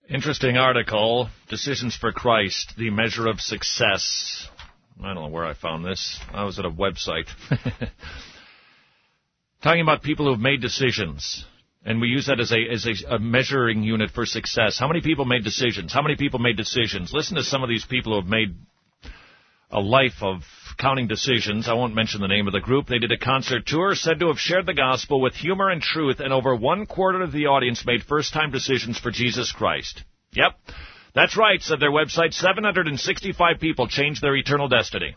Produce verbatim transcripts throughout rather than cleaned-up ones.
Interesting article, Decisions for Christ, the Measure of Success. I don't know where I found this. I was at a website. Talking about people who have made decisions. And we use that as a as a, a measuring unit for success. How many people made decisions? How many people made decisions? Listen to some of these people who have made a life of counting decisions. I won't mention the name of the group. They did a concert tour, said to have shared the gospel with humor and truth, and over one quarter of the audience made first-time decisions for Jesus Christ. Yep, that's right, said their website. seven hundred sixty-five people changed their eternal destiny.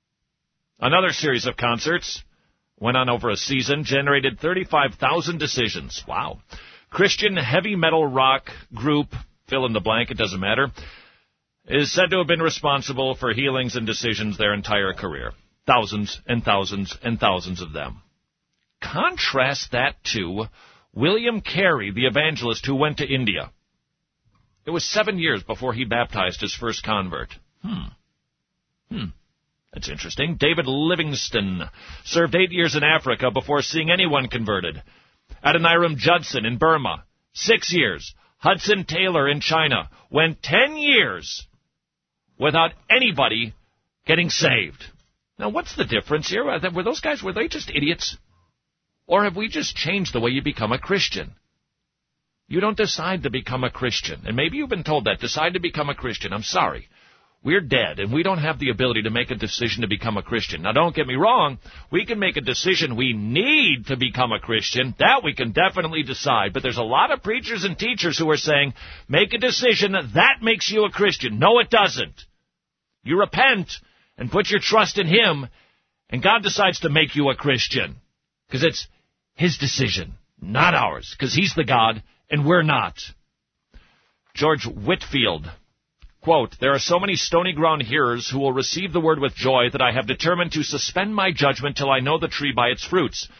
Another series of concerts went on over a season, generated thirty-five thousand decisions. Wow. Christian heavy metal rock group, fill in the blank, it doesn't matter, is said to have been responsible for healings and decisions their entire career. Thousands and thousands and thousands of them. Contrast that to William Carey, the evangelist who went to India. It was seven years before he baptized his first convert. Hmm. Hmm. That's interesting. David Livingstone served eight years in Africa before seeing anyone converted. Adoniram Judson in Burma, six years. Hudson Taylor in China went ten years without anybody getting saved. Now, what's the difference here? Were those guys, were they just idiots? Or have we just changed the way you become a Christian? You don't decide to become a Christian. And maybe you've been told that. Decide to become a Christian. I'm sorry. We're dead, and we don't have the ability to make a decision to become a Christian. Now, don't get me wrong. We can make a decision we need to become a Christian. That we can definitely decide. But there's a lot of preachers and teachers who are saying, make a decision that makes you a Christian. No, it doesn't. You repent and put your trust in Him, and God decides to make you a Christian. Because it's His decision, not ours. Because He's the God, and we're not. George Whitfield, quote, there are so many stony ground hearers who will receive the word with joy that I have determined to suspend my judgment till I know the tree by its fruits.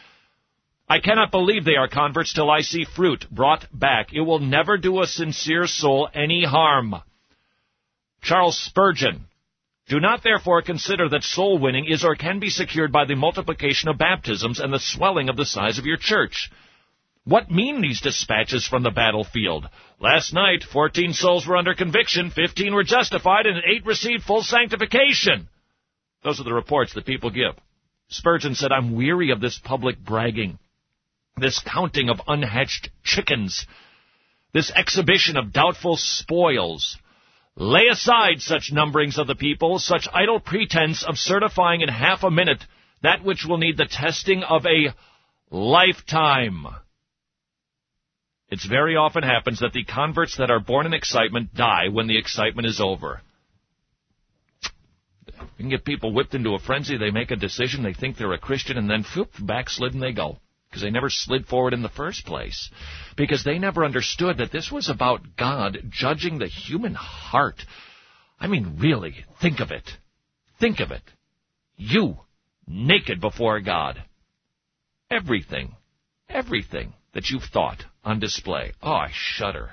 I cannot believe they are converts till I see fruit brought back. It will never do a sincere soul any harm. Charles Spurgeon, do not therefore consider that soul winning is or can be secured by the multiplication of baptisms and the swelling of the size of your church. What mean these dispatches from the battlefield? Last night, fourteen souls were under conviction, fifteen were justified, and eight received full sanctification. Those are the reports that people give. Spurgeon said, I'm weary of this public bragging, this counting of unhatched chickens, this exhibition of doubtful spoils. Lay aside such numberings of the people, such idle pretense of certifying in half a minute that which will need the testing of a lifetime. It very often happens that the converts that are born in excitement die when the excitement is over. You can get people whipped into a frenzy, they make a decision, they think they're a Christian, and then whoop, backslidden they go. Because they never slid forward in the first place. Because they never understood that this was about God judging the human heart. I mean, really, think of it. Think of it. You, naked before God. Everything, everything that you've thought on display. Oh, I shudder.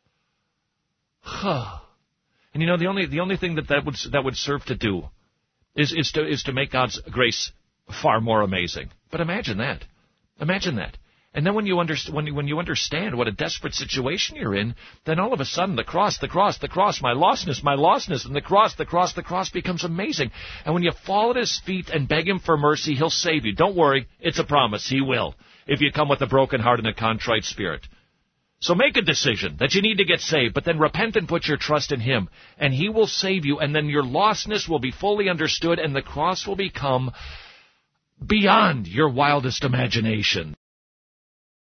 And you know, the only the only thing that that would that would serve to do is is to is to make God's grace far more amazing. But imagine that. Imagine that. And then when you, underst- when, you, when you understand what a desperate situation you're in, then all of a sudden the cross, the cross, the cross, my lostness, my lostness, and the cross, the cross, the cross becomes amazing. And when you fall at His feet and beg Him for mercy, He'll save you. Don't worry, it's a promise. He will, if you come with a broken heart and a contrite spirit. So make a decision that you need to get saved, but then repent and put your trust in Him, and He will save you, and then your lostness will be fully understood, and the cross will become beyond your wildest imagination.